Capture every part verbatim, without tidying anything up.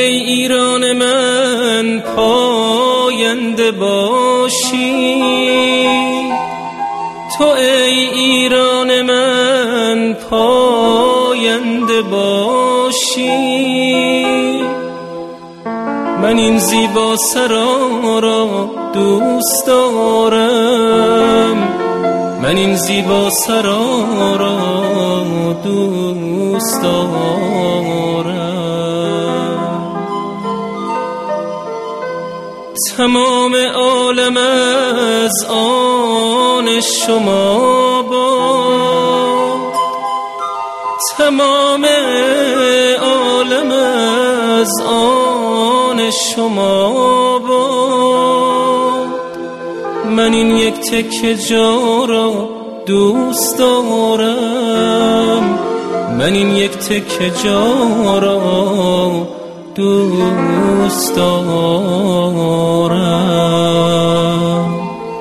ای ایران من پاینده باشی، تو ای ایران من پاینده باشی. من این زیبا سرا را دوست دارم، من این زیبا سرا را دوست دارم. تمام عالم از آن شما باد، تمام عالم از آن شما باد. من این یک تکه جا را دوست دارم، من این یک تکه جا را دوست دارم.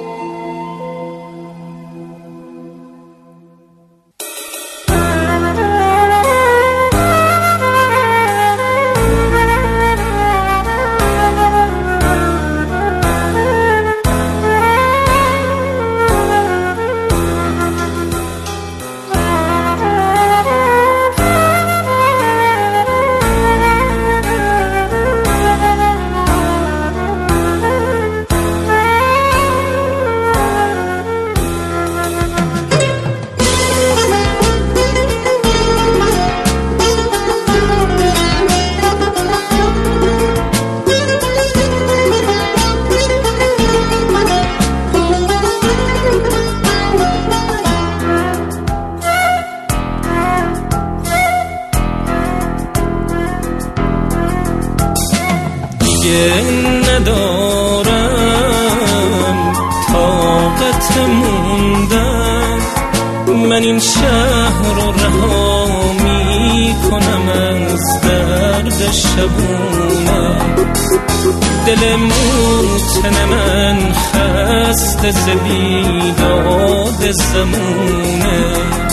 ندارم طاقت موندن، من این شهر رو رها می کنم از درد شبونم. دل موتن من خسته ز بیداد زمونه.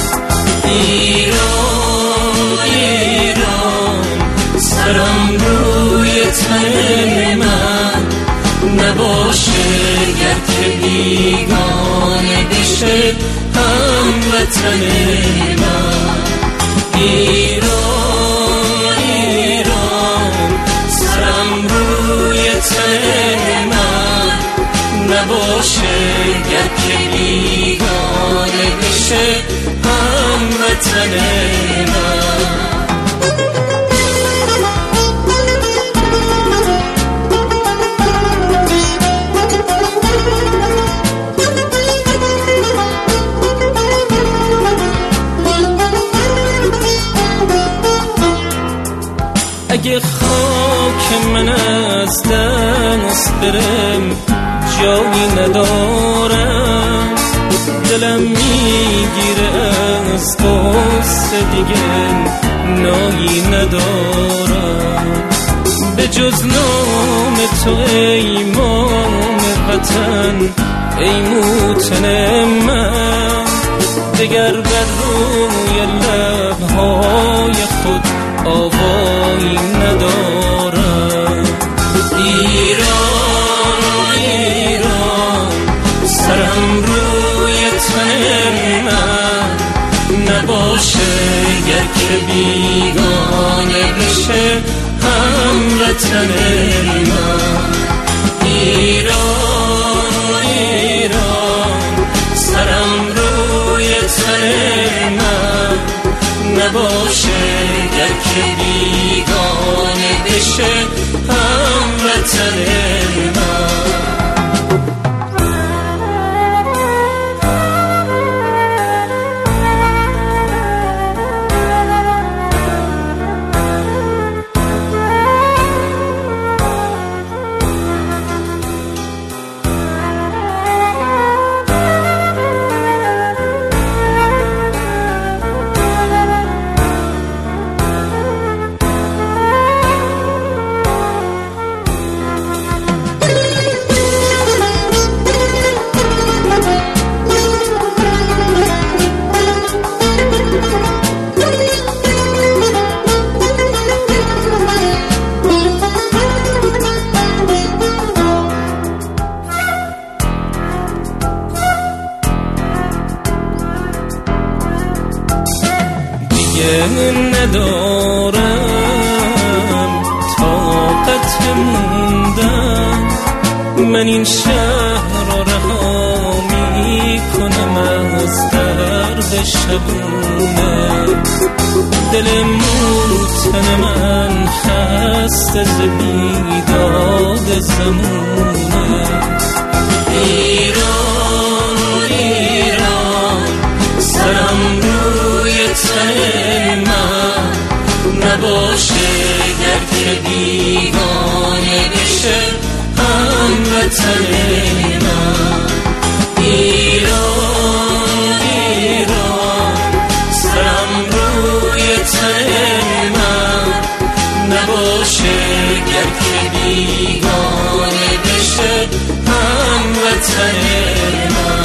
ایران ایران سرم روی تن من نباشه، گر که بیگانه بشه هموطن من. ایران ایران سرم روی تن من نباشه، گر که بیگانه بشه هموطن من. اگه خاک من از دست برم جایی ندارم، دلم میگیره از قصه دیگه نایی ندارم. به جز نام تو ای امام وطن، ای موطن من، دگر بر روی لبهای خود آوایی ندارم. ایران ایران سرم روی تن من نباشه، گر که بیگانه بشه هموطن من. ایران ایران سرم روی تن من نباشه، گر که بیگانه بشه هموطن من. ندارم طاقت موندن، من این شهر را رها می کنم از درد شبونه. دل موتن من خسته ز بیداد زمونه. ایران ایران سرم روی تن من، نباشه گر که بیگانه بشه هموطن من. ایران ایران سرم روی تن من، نباشه گر که بیگانه بشه هموطن من.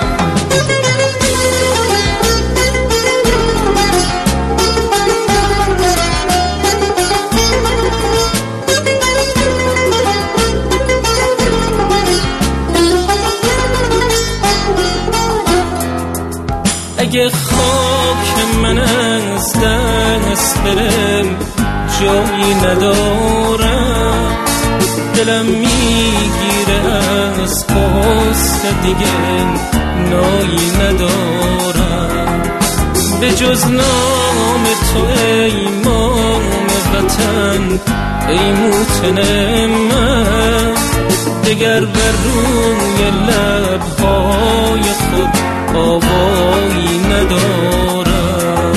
اگه خاک من از دست برم جایی ندارم، دلم میگیره از قصه دیگه نایی ندارم. به جز نام تو ای مام وطن، ای موطن من، دگر بر روی لبهای خود آوایی ندارم.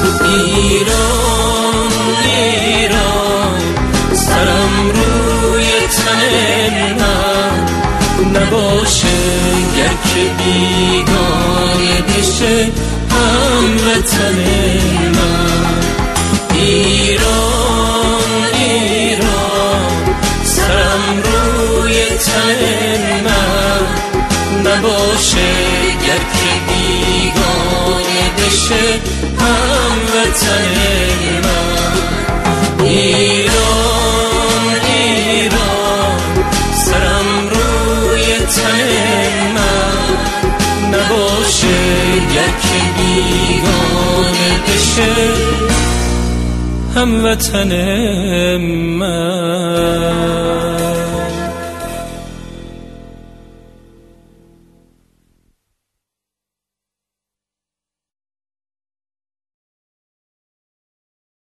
ایران ایران سرم روی تن من، نباشه گر که بیگانه بشه هموطن من. ایران ایران سرم روی تن من، نباشه گر که بیگانه بشه هموطن من. ایران ایران سرم روی تن من، نباشه گر که بیگانه بشه هموطن من.